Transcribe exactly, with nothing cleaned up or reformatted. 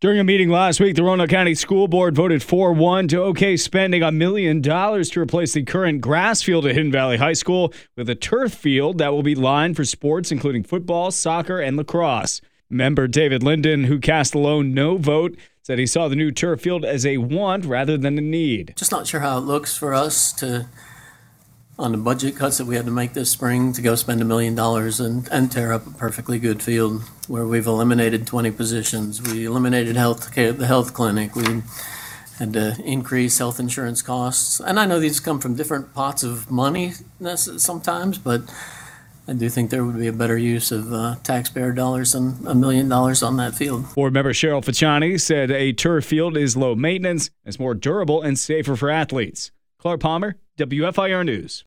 During a meeting last week, the Roanoke County School Board voted four one to okay spending a million dollars to replace the current grass field at Hidden Valley High School with a turf field that will be lined for sports including football, soccer, and lacrosse. Member David Linden, who cast a lone no vote, said he saw the new turf field as a want rather than a need. Just not sure how it looks for us to, on the budget cuts that we had to make this spring, to go spend a million dollars and, and tear up a perfectly good field where we've eliminated twenty positions. We eliminated health care, the health clinic. We had to increase health insurance costs. And I know these come from different pots of money sometimes, but I do think there would be a better use of uh, taxpayer dollars than a million dollars on that field. Board member Cheryl Facciani said a turf field is low maintenance, it's more durable and safer for athletes. Clark Palmer, W F I R News.